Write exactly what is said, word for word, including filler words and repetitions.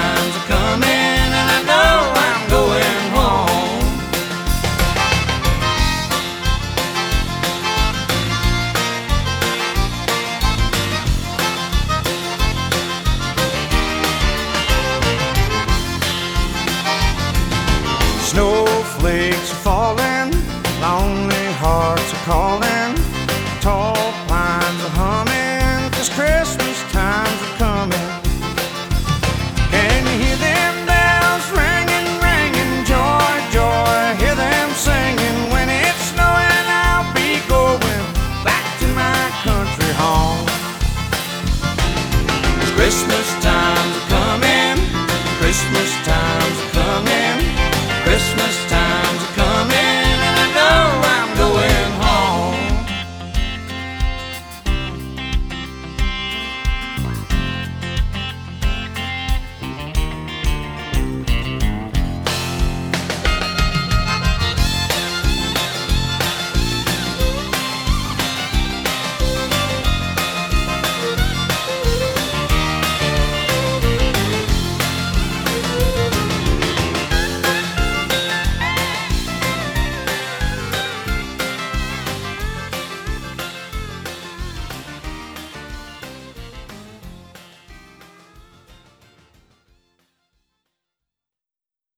times are coming, and I know I'm going home. Snowflakes are falling, lonely hearts are calling, tall pines are humming, 'cause Christmas times are coming. Can you hear them bells ringing, ringing? Joy, joy, hear them singing. When it's snowing, I'll be going back to my country home. Christmas times are coming, Christmas